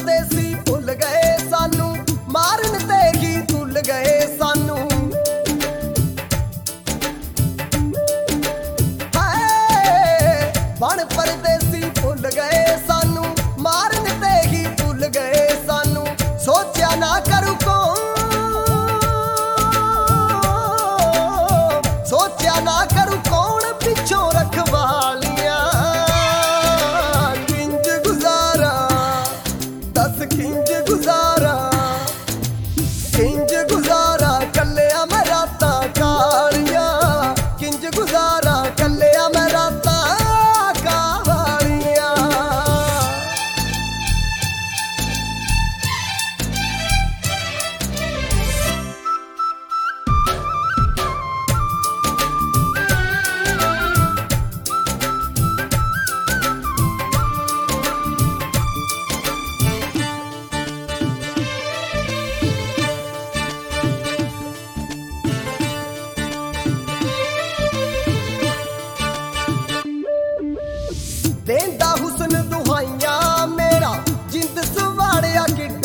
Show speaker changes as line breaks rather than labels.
परदेसी भुल गए सानू, मारन ते ही भुल गए सानू। बन परदेसी भुल गए सानू, मारन ते ही भुल गए सानू। सोचा ना करू कौन, सोचा ना करू कौन पिछों रखवालियां। किंज गुजारा दस किंज गुजारा, किंज गुजारा कल्लिया मैं रातां कालियां। किंज गुजारा कल्लिया मैं रातां कालियां। देंदा हुस्न दुहाइयां मेरा, जिंद सवाड़िया कि